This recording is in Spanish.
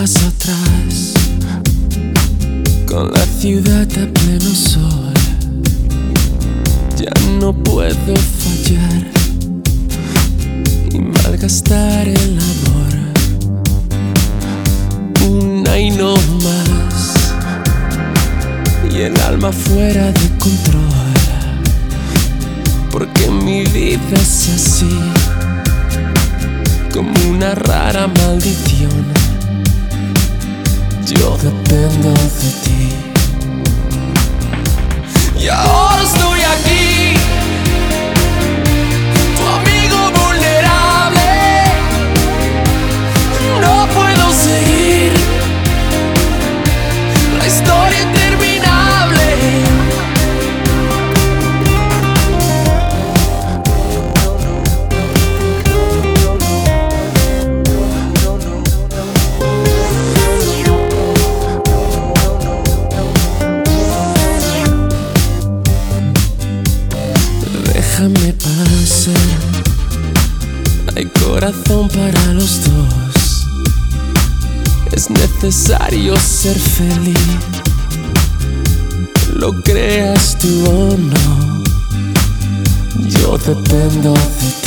paso atrás, con la ciudad a pleno sol. Ya no puedo fallar y malgastar el amor. Una y no más, y el alma fuera de control, porque mi vida es así, como una rara maldición. Yo dependo de ti, y ahora estoy aquí, tu amigo vulnerable. No puedo seguir la historia interminable. Déjame pasar, hay corazón para los dos. Es necesario ser feliz, lo creas tú o no. Yo dependo de ti.